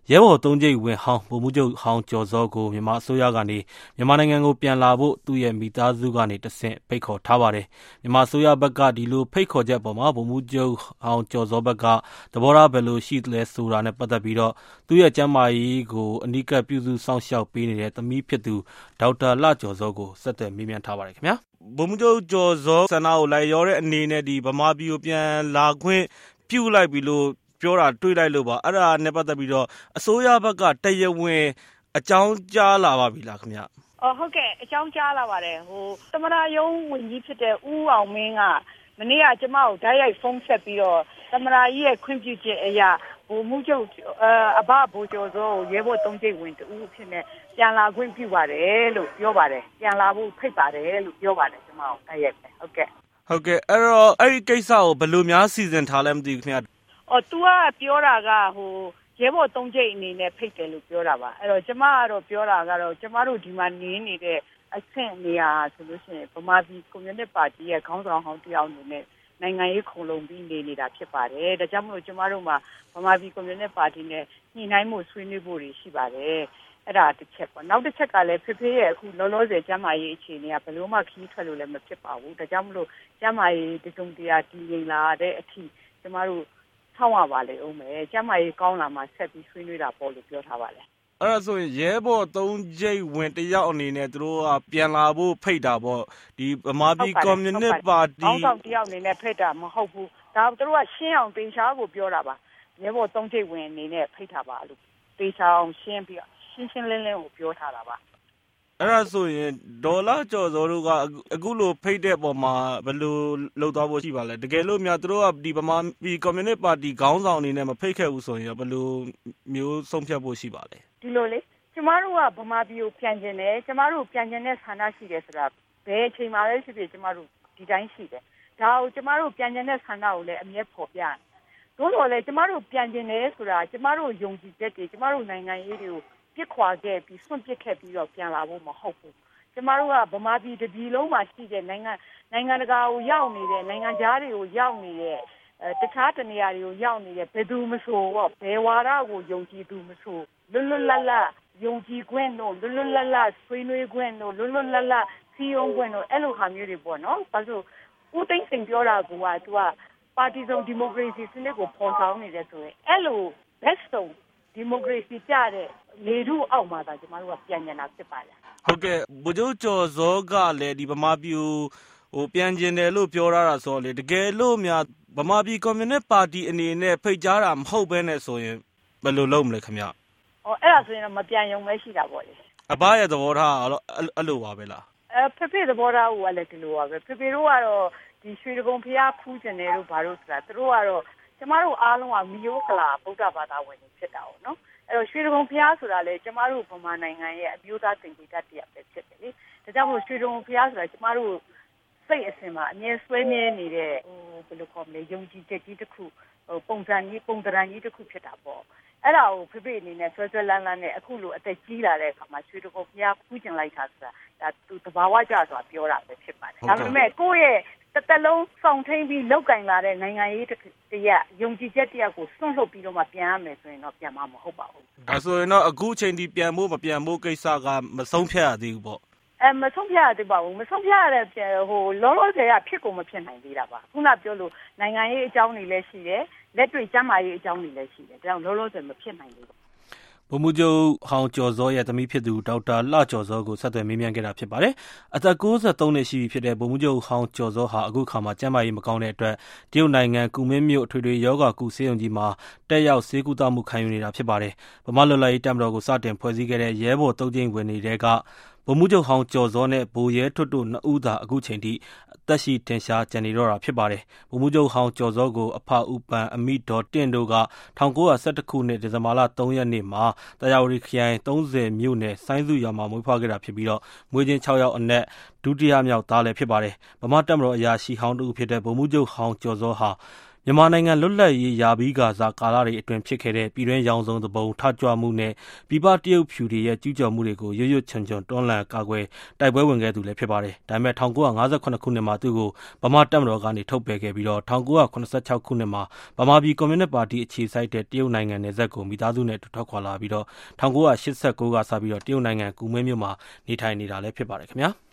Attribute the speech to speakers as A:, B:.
A: ရဲဘော်သုံးကျိပ်ဝင်ဟောင်းဗိုလ်မှူးချုပ်ဟောင်းကျော်ဇောကိုမြန်မာအစိုးရကနေမြန်မာနိုင်ငံကိုပြန်လာဖို့သူ့ရဲ့မိသားစုကနေတဆင့်ဖိတ်ခေါ်ထားပါတယ်။မြန်မာအစိုးရဘက်ကဒီလိုဖိတ်ခေါ်ချက်ပေါ်မှာဗိုလ်မှူးချုပ်ဟောင်းကျော်ဇောဘက်ကသဘောထားဘယ်လိုရှိလဲဆိုတာနဲ့ပတ်သက်ပြီးတော့သူ့ရဲ့ကျန်းမာရေးကိုအနီးကပ်ပြုစုစောင့်ရှောက်ပေးနေတဲ့သမီးဖြစ်သူဒေါက်တာလှကျော်ဇောကိုဆက်သွယ်မေးမြန်းထားပါတယ်ခင်ဗျာ။ဗိုလ်မှူးချုပ်ကျော်ဇောဆန္ဒကိုလိုက်ရောတဲ့အနေနဲ့ဒီဗမာပြည်ကိုပြန်လာခွင့်ပြုလိုက်ပြီလို့ပြောတာတွေ့လိုက်လို့ပါအဲ့ဒါနဲ့ပတ်သက်ပြီးတော့အစိုးရဘက်ကတရားဝင်အကြောင်းကြားလာပါပြီလားခင်ဗျ
B: ဟုတ်ကဲ့အကြောင်းကြားလာပါတယ်သမရယုံဝင်ကြီးဖြစ်တဲ့ဦးအောင်မင်းကမနေ့ကကျမကိုဓာတ်ရိုက်ဖုန်းဆက်ပြီးတော့သမရကြီးရဲ့ခွင့်ပြုချက်အရာဗိုလ်မှူးချုပ်အဘဗိုလ်ကျော်စောကိုရဲဘော်သုံးကျိပ်ဝင်တူအဖြစ်နဲ့ပြန်လာခွင့်ပြုပါတယ်လို့ပြောပါတယ်ပြန်လာဖို့ဖိတ်ပါတယ်လို့ပြောပါတယ်ကျမကိုဓာတ်ရိုက်ပဲဟုတ်ကဲ့
A: အဲ့တော့အဲ့ဒီကိစ္စကိုဘယ်လိုများစီစဉ်ထားလဲမသိဘူးခင်ဗျ
B: သူကပြောတာကရဲဘော်သုံးကျိပ်အနေနဲ့ဖိတ်တယ်လို့ပြောတာပါအဲ့တော့ကျမကတော့ပြောတာကတော့ကျမတို့ဒီမှာနေနေတဲ့အဆင့်နေရာဆိုလို့ရှိရင်ဗမာပြည်ကွန်မြူနစ်ပါတီရဲ့ခေါင်းဆောင်ဟောင်းတယောက်အနေနဲ့နိုင်ငံရေးခုံလုံပြီးနေနေတာဖြစ်ပါတယ်ဒါကြောင့်မလို့ကျမတို့မှာဗမာပြည်ကွန်မြူနစ်ပါတီနဲ့ညှိနှိုင်းမှုဆွေးနွေးဖို့ရှိပါတယ်အဲ့ဒါတစ်ချက်ပေါ့နောက်တစ်ချက်ကလည်းဖေဖေရဲ့အခုလောလောဆယ်ကျမရေးအခြေအနေကဘယ်လိုမှခီးထွက်လို့လည်းမဖြစ်ပါဘူးဒါကြောင့်မလို့ကျမရေးတစုံတရာတည်ငြိမ်လာတဲ့အထိကျမတို့ဆောင်းရပါလေဦးမယ်ကျမရေးကောင်းလာမှဆက်ပြီးဆွေးနွေးတာပေါ့လို့ပြောထားပါလေ
A: အဲ့ဒါဆိုရင်ရဲဘော်သုံးကျိပ်ဝင်တယောက်အနေနဲ့သူတို့ကပြန်လာဖို့ဖိတ်တာပေါ့ဒီဗမာပြည်ကွန်မြူနစ်ပါတီ
B: ခေါင်းဆောင်တယောက်အနေနဲ့ဖိတ်တာမဟုတ်ဘူးဒါသူတို့ကရှင်းအောင်တင်ရှားကိုပြောတာပါရဲဘော်သုံးကျိပ်ဝင်အနေနဲ့ဖိတ်တာပါလို့တင်ရှားအောင်ရှင်းပြီးရှင်းလင်းလင်းကိုပြောထားတာပါ
A: အဲ့ဒါဆိုရင်ဒေါ်လာကျော်စောတို့ကအခုလိုဖိတ်တဲ့ပုံမှာဘယ်လိုလုပ်သွားဖို့ရှိပါလဲတကယ်လို့များသူတို့ကဒီဗမာပြည်ကွန်မြူနစ်ပါတီခေါင်းဆောင်အနေနဲ့မဖိတ်ခဲ့ဘူးဆိုရင်ဘယ်လိုမျိုးဆုံးဖြတ်ဖို့ရှိပါလဲ
B: ဒီလိုလေကျမတို့ကဗမာပြည်ကိုပြန်ကျင်တယ်ကျမတို့ပြန်ကျင်တဲ့ဆန္ဒရှိတယ်ဆိုတာဘယ်အချိန်မှလည်းဖြစ်ဖြစ်ကျမတို့ဒီတိုင်းရှိတယ်ဒါကိုကျမတို့ပြန်ကျင်တဲ့ဆန္ဒကိုလည်းအမြဲဖော်ပြတယ်သို့တော်လည်းကျမတို့ပြန်ကျင်တယ်ဆိုတာကျမတို့ယုံကြည်ချက်တွေကျမတို့နိုင်ငံရေးတွေကိုပြစ်ခွာခဲ့ပြီးဆွန့်ပစ်ခဲ့ပြီးတော့ပြန်လာဖို့မဟုတ်ဘူးကျမတို့ကဗမာပြည်တစ်ပြည်လုံးမှာရှိတဲ့နိုင်ငံတကာကိုရောက်နေတဲ့နိုင်ငံခြားတွေကိုရောက်နေတဲ့တခြားတနေရာတွေကိုရောက်နေတဲ့ဘယ်သူမဆိုပေါ့ဘယ်ဝါဒကိုယုံကြည်သူမဆိုလွတ်လွတ်လပ်လပ်ယုံကြည်ခွင့်တို့လွတ်လွတ်လပ်လပ်ဆွေးနွေးခွင့်တို့လွတ်လွတ်လပ်လပ်စီယုံခွင့်တို့အဲ့လိုဟာမျိုးတွေပေါ့နော်ဘာလို့ဦးသိန်းစိန်ပြောတာကသူကပါတီစုံဒီမိုကရေစီစနစ်ကိုဖော်ဆောင်နေတယ်ဆိုရင်အဲ့လို best ဆုံးဒီမိုကရေစီကြတဲ့လေထုအောက်မှာသာကျမတို့ကပြန်ကျင်တာဖြစ်ပါလား
A: ဟုတ်ကဲ့ဗိုလ်ချုပ်ကျော်ဇောကလည်းဒီဗမာပြည်ကိုပြန်ကျင်တယ်လို့ပြောထားတာဆိုလေတကယ်လို့များဗမာပြည်ကွန်မြူနစ်ပါတီအနေနဲ့ဖိတ်ကြားတာမဟုတ်ဘဲနဲ့ဆိုရင်ဘယ်လိုလုပ်မလဲခင်ဗျ
B: အဲ့ဒါဆိုရင်တော့မပြန်ရုံပဲရှိတာပေါ့လေ
A: အဘရဲ့သဘောထားကတော့အဲ့လိုပါပဲလား
B: ဖေသဘောထားကလည်းဒီလိုပါပဲဖေတို့ကတော့ဒီရွှေဒဂုံဖျားဖူးကျင်တယ်လို့ဘာလို့ဆိုတာသူတို့ကတော့ကျမတို့အားလုံးကမီယိုကလာဗုဒ္ဓဘာသာဝင်တွေဖြစ်တာပေါ့နော်အဲ့တော့ရွှေဒဂုံဖျားဆိုတာလေကျမတို့ဗမာနိုင်ငံရဲ့အမျိုးသားသင်္ကေတတရားပဲဖြစ်တယ်လေဒါကြောင့်မို့ရွှေဒဂုံဖျားဆိုတာကျမတို့စိတ်အစဉ်မှာအမြဲဆွေးမြဲနေတဲ့ဘယ်လိုခေါ်မလဲယုံကြည်ချက်ကြီးတစ်ခုပုံစံကြီးတစ်ခုဖြစ်တာပေါ့အဲ့ဒါကိုဖေအနေနဲ့ဆွဲလန်းနဲ့အခုလိုအသက်ကြီးလာတဲ့အခါမှာရွှေဒဂုံဖျားဖူးကျင်လိုက်တာဆိုတာဒါသူတဘာဝကြဆိုတာပြောတာပဲဖြစ်ပါတယ်ဒါပေမဲ့ကိုယ့်ရဲ့တစ်လုံးဆောင်ထိန်ပြီးလောက်ကင်လာတဲ့နိုင်ငံရေးတရားယုံကြည်ချက်တရားကိုစွန့်လွတ်ပြီးတော့မှပြန်ရမယ်ဆိုရင်တော့ပြန်မှာမဟုတ်ပါဘူး
A: ဒါဆိုရင်တော့အခုချိန်ထိပြန်ဖို့မပြန်ဖို့ကိစ္စကမဆုံးဖြတ်ရသေးဘူးပေါ့
B: မဆုံးဖြတ်ရသေးပါဘူးမဆုံးဖြတ်ရတဲ့လောလောဆယ်ကဖြစ်ကုန်မဖြစ်နိုင်သေးတာပါခုနပြောလို့နိုင်ငံရေးအကြောင်းတွေလည်းရှိတယ်လက်တွေ့ကျန်းမာရေးအကြောင်းတွေလည်းရှိတယ်ဒါကြောင့်လောလောဆယ်မဖြစ်နိုင်သေးဘူး
A: ဗိုလ်မှူးချုပ်ဟောင်းကျော်ဇောရဲ့သမီးဖြစ်သူဒေါက်တာလှကျော်ဇောကိုဆက်သွယ်မေးမြန်းခဲ့တာဖြစ်ပါတယ်။အသက်63နှစ်ရှိပြီဖြစ်တဲ့ဗိုလ်မှူးချုပ်ဟောင်းကျော်ဇောဟာအခုခါမှာကျန်းမာရေးမကောင်းတဲ့အတွက်တရုတ်နိုင်ငံကူမင်းမြို့အထွေထွေရောဂါကုဆေးရုံကြီးမှာတက်ရောက်ဆေးကုသမှုခံယူနေတာဖြစ်ပါတယ်။ဗမာလွတ်လပ်ရေးတပ်မတော်ကိုစတင်ဖွဲ့စည်းခဲ့တဲ့ရဲဘော်သုံးကျိပ်ဝင်နေတဲ့ကဗိုလ်မှူးချုပ်ဟောင်းကျော်ဇောနဲ့ဗိုလ်ရဲထွတ်တို့2ဦးသာအခုချိန်ထိအသက်ရှိထင်ရှားကျန်နေတော့တာဖြစ်ပါတယ်။ဗိုလ်မှူးချုပ်ဟောင်းကျော်ဇောကိုအဖဦးပန်အမိဒေါ်တင့်တို့က1912ခုနှစ်ဒီဇင်ဘာလ3ရက်နေ့မှာတရားဝတီခရိုင်30မြို့နယ်ဆိုင်းစုရွာမှာမွေးဖွားခဲ့တာဖြစ်ပြီးတော့မွေးချင်း6ယောက်အနက်ဒုတိယမြောက်သားလည်းဖြစ်ပါတယ်။ဗမာတပ်မတော်အရာရှိဟောင်းတူဖြစ်တဲ့ဗိုလ်မှူးချုပ်ဟောင်းကျော်ဇောဟာမြန်မာနိုင်ငံလွတ်လပ်ရေးရာပြီးကစားကာလတွေအတွင်းဖြစ်ခဲ့တဲ့ပြည်တွင်းရောင်စုံသဘုံထကြွမှုနဲ့ပြည်ပတရုတ်ဖြူတွေရဲ့ကျူးကျော်မှုတွေကိုရွရွချွံချွံတွန်းလှန်ကာကွယ်တိုက်ပွဲဝင်ခဲ့သူလည်းဖြစ်ပါတယ်။ဒါပေမဲ့1958ခုနှစ်မှာသူ့ကိုဗမာတပ်မတော်ကနေထုတ်ပယ်ခဲ့ပြီးတော့1986ခုနှစ်မှာဗမာပြည်ကွန်မြူနစ်ပါတီအခြေစိုက်တဲ့တရုတ်နိုင်ငံနယ်စပ်ကိုမိသားစုနဲ့ထွက်ခွာလာပြီးတော့1989ကစပြီးတော့တရုတ်နိုင်ငံကူမင်းမြို့မှာနေထိုင်နေတာလည်းဖြစ်ပါတယ်ခင်ဗျာ။